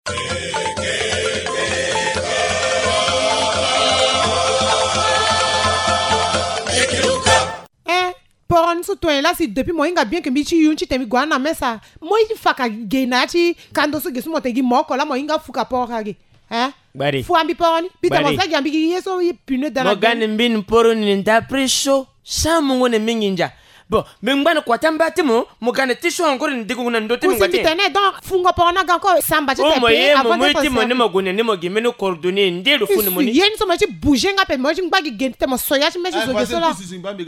Poron so to là si depuis moi inga bien que mi chi yunchi temi guana mesa moi faka genachi kando so gesu motegi moko la moi inga fuka pora ge Bari. Fu ambi poroni bita mo sa gambi yeso pune dana Mogani mbin poroni nda preso samungo ne minginja. Bon, mbana kwa tamba timo mogani tisho encore ndigo na ndote ngati. Kusi tene donc fungo porona ganko samba chete pe avant de timo ne mogone ne mogime no coordonner ndelo funu moni. Yeni so machi bouger nga pe moji mbagi gente mo soya chi mechi zo geso la.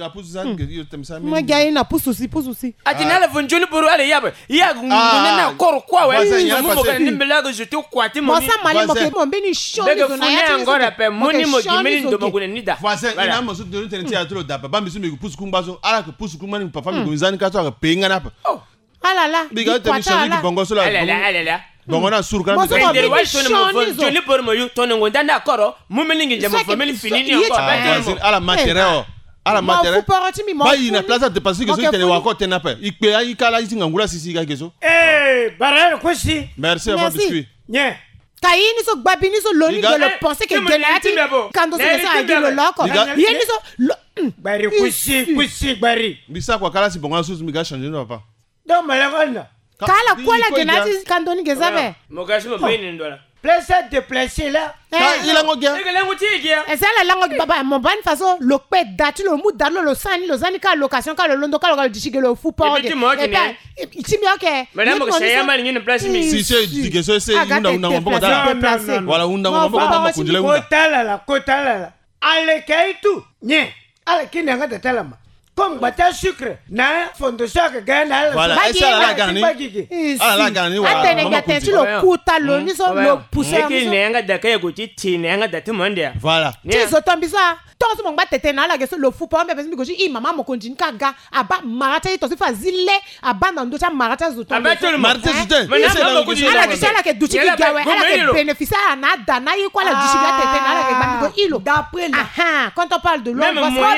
Mo gayi na pusu si. Atinala vonjoni boru ale yabe. Ya ngona koro kwa we. Mo mogani nimbelago jeto kwa timo. Mo sa mali mo ke mo mbeni shoni zo na ya. Ngora pe moni mogime ndo mogone nida. Voisin ina mo so de tene tia tro da ba misu me pusu kumbazo ala ke pusu mani papa mi gomizani ka to ka penga na pa. Oh. Alala. Biga te mi shoni ki bongo so la. Alala. Bongo na sur kan mi. Ndere wa shoni mo joni por mo yu tono ngonda na koro mu meningi nje mo family finini encore. Ala matériel. Ala matériel. Ba ina plaza de passer que so tene wa ko tena pa. Ikpe ayi kala isi ngangula sisi ka geso. Barara kosi. Merci avant biscuit. Nye. Kaini so babini so loni de le penser que genati quand on se ça agilo loko. Yeni so Bari kusi bari. Bisa kwa kala si bonga susu mi ga changer no papa. Do malakana. Kala kwa la genati kandoni gezabe. Mogashi mo beni ndola. Place déplacé là. Il a ngogia. Il a ngotia. Esa la lango baba mon ban façon lo pe dati lo mu dalo lo sani lo zani ka location ka lo londo ka lo dishige lo fu pa. Et puis itimi okay. Madame ko saya mali ngine place mi. Si c'est dike so c'est unda ngombo da. Wala unda ngombo da kunjile unda. Kotala. Ale kaitu. Nye. Ale kine ngata talama. Comme bata sucre na fondo saka gana. Voilà, esa la gani. Ala la gani wa. Atene gate tu lo kuta lo ni so lo pousser. Ki nenga da kaya go ti nenga da timondia. Voilà. Ti so tambisa. Toso mo ngba tete na la geso lo fu pa mbe pesi goji I mama mo konjin ka ga aba marata to si fa zile aba na ndo cha marata zo to. Aba to marata zite. Ala kisala ke duchi ki gawe ala ke bénéficiaire na da na yi kwa la duchi ga tete na la ke ba go ilo. D'après là. Quand on parle de l'homme,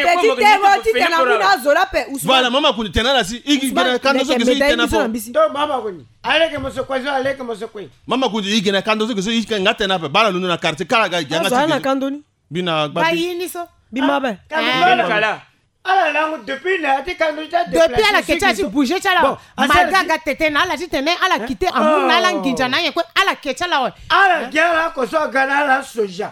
voilà, maman kuni tena la si igi gena kando so geso tena po. Do mama kuni. Ale ke mosokwazo ale ke mosokwe. Mama kuni igi na kando so geso igi ngata na pe bala luno na quartier kala ga janga. Zana kandoni. Bina ba yini so. Bimabe. Kala. Ala langu depuis là ti kando ta depuis ala ke cha ti bouger cha la. Malga ga tete na ala ti tene ala quitter amu na la nginja na ye ko ala ke cha la. Ala gala ko so gana la soja.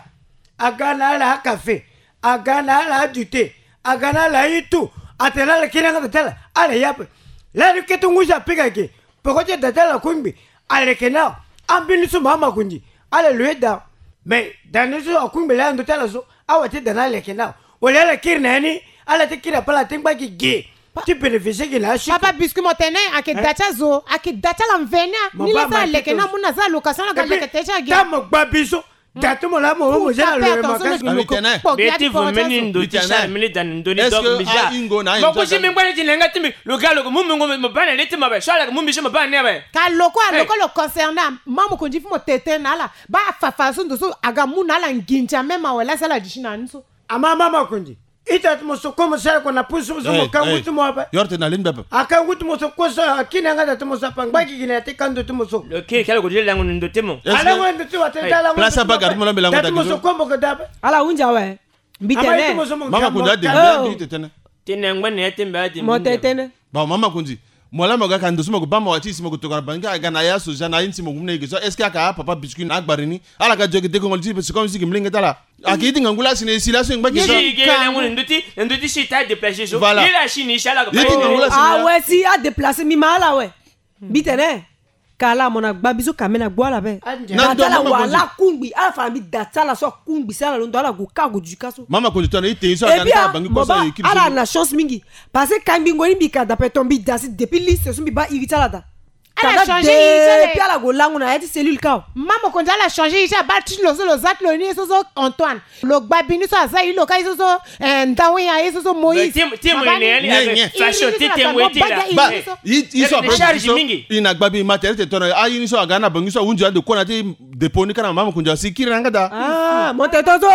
Agana la café. Agana la du thé. Agana la itu. Atela la kina ngata tela. Ala yape. La ke tunguja pika ke. Pokoje datela kumbi. Ala ke na. Ambini su mama kunji. Ala lueda. Mais dans nous akumbi la ndo tela so. Awate dana le ke na. Ole la kirna ni. Ala te kira pala tengba ki ge. Tu bénéficies que la chi. Papa biscuit motene ake dacha zo. Ake dacha la mvenya. Ni la za le ke na muna za location la ga le ke techa ge. Tamo babiso. Tatu mo la mo jela le makas ko. Beti fu meni ndo tisha mili dan ndo ni dog bija. Mo ko shimi ngwa ti nenga timi lokalo ko mummi ngome mo bana leti mabe shala ko mummi shima bana nebe. Ka loko lo concernant mamu ko ndifu mo tete na la ba fafa so ndo so aga muna la nginja mema wala sala dishina nso. Ama mama kundi. Ita tumoso como sala ko na pusu mo kangu tumo apa. Yorte na limbe. Akangu tumoso ko sa kina ngada tumoso pangba ki gina te kando tumoso. Le ke kala ko jela ngun ndo temo. Ala ngwa ndo tu atenda la. Place ba garde mo la melango da. Tumoso ko mo ko daba. Ala unja we. Mbitene. Mama kunda de bien tetene. Tene ngwa ne tembe ati. Mo tetene. Ba mama kundi. Mola moga kan dosu mo ba mo ati simo ko to banga ga na ya so jana inti mo gumne ge so est-ce que papa biscuit na agbarini ala ga joge de ko ngolti parce comme si gimlinga tala akiti ngangula sine sila so ngba ge so ge ngun nduti shita déplacer so il a chini shala ga ah ouais si a déplacer mi mala ouais bitene kala mona gbabiso kamena gwala be datala wala kungbi ala fa mi datala so kungbi sala ndo ala go ka go jukaso mama ko tona ite so ga na bangi ko so équipe ala na chance mingi parce que kambi ngoni bika da petombi dasi depuis liste so mi ba irritala da elle a changé et puis ala go langu na yati cellule ka maman ko ala changé il a battu lo zat lo ni so Antoine lo gbabini so aza ilo kai so ndawe ya so Moïse tim ni fashion tim weti ba iso charge mingi ina gbabi matériel te tona ayi ni so aga na bangi so unja de kona te dépôt ni kana maman ko nja sikiri nanga da ah monte tozo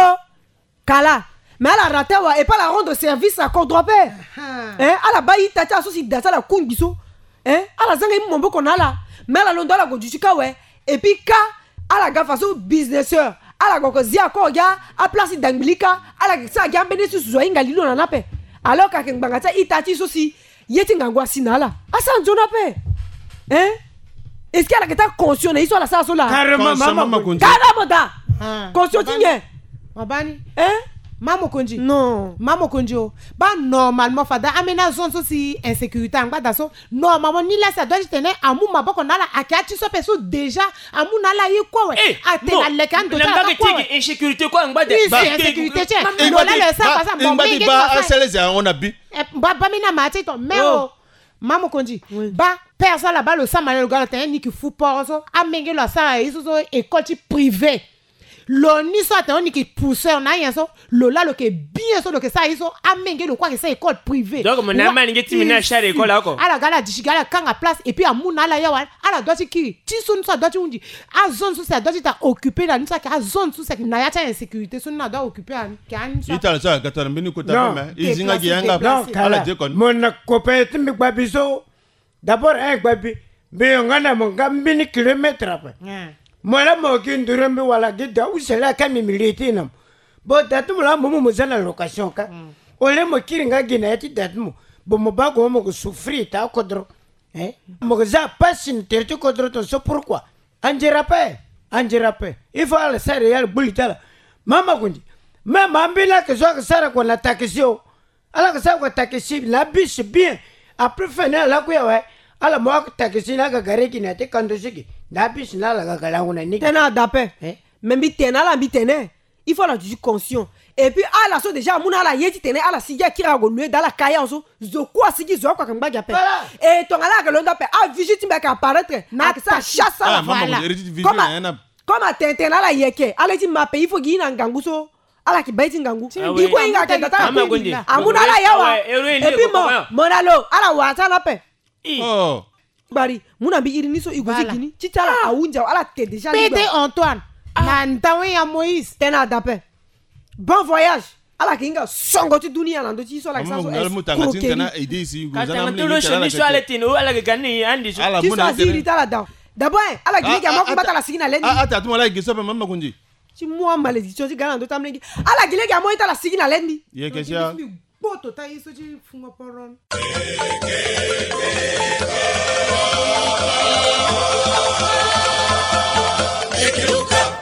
kala mais elle a raté et pas la rendre service à Cordropère hein ala bayi tata so si data la kungiso hein ala zanga imombo konala mais ala londola go juchika we et puis ka ala ga façon businesseur ala go zia ko ga a place d'anglika ala sa ga bene su zo inga lilo na nape alors ka ke nganga ta itati so si yeti ngangwa sinala asa nzona pe est-ce qu'elle a été consciente ils sont là ça sont là carrément maman carrément da consciente mabani Maman Konji. Non. Maman Konji. Bah normalement fada amena zone aussi insécurité en bas d'asso. Normalement ni là ça doit être amou maboko on a la akati so peso déjà amou na la yi quoi ouais. Atena le kan do ta quoi. Insécurité quoi en bas de. Insécurité tiens. Non là le ça pas ça bon mais ba c'est on a bi. Ba mina mati to mais Maman Konji. Ba personne là-bas le ça le gars t'es ni qui fout pas ça. Amenge lo ça ils sont école privée. Lo ni so aton ni ki pousseur na yen so lo la lo ke bien so lo ke ça iso amenge lo kwa ke ça école privée donc mon ama ni ngeti mina share école ako ala gala dishigala kanga place et puis amuna ala yawa ala doti ki ti sun so doti undi a zone so ça doti ta occuper la nisa ka zone so ça na ya ta insécurité so na doit occuper an kan so ita ça gatar mbini ko ta ma izinga gi yanga ala je kon mon copain timbi gbabiso d'abord gbabi be ngana mo ngambini kilomètre après Moi, je suis wala gida usela kami militi nam. Bo datu la momo muzana location ka. Ole mo kiringa gina yati datu bo mo ba ko mo souffrir ta kodro. Mo za passion tertu kodro to so pourquoi? Anjerape. Il faut aller ça réel bulitala. Mama kundi. Même ambila que zo sara ko na takisio. Ala que ça ko takisi la biche bien. Après finir la ko ya ala mo ko takisi na ga gare kina te kandosiki. D'abus là la gala ni. Tena d'appel. Même bitena la bitene. Il faut la du conscient. Et puis à la so déjà muna la yeti tene ala sigia kira go dans la kaya so zo quoi sigi zo quoi kamba gape. Et ton ala que l'on d'appel a visite m'a apparaître. Na ça chasse la voilà. Comme à tentena la yeke. Ala ti ma pays faut gina ngangu so. Ala ki baiti ngangu. Di ko inga ke tata. Amuna la yawa. Et puis monalo ala wata la pe. Oh. Bari muna bi irini so iguzi gini chitala aunja ala te déjà Pété Antoine na ntawe ya Moïse tena dape bon voyage ala kinga songo ti dunia na ndo ti so la ça so mutanga tena aider ici gozana mle ni so ala tino ala gani andi so ti so asiri tala da d'abord ala gilega mo ko batala sigina lendi ata tu ala giso pe mama kunji ti moi malédiction ti gana ndo tamlengi ala gilega mo itala sigina lendi ye kesha boto ta iso ti funga poron Ekiluka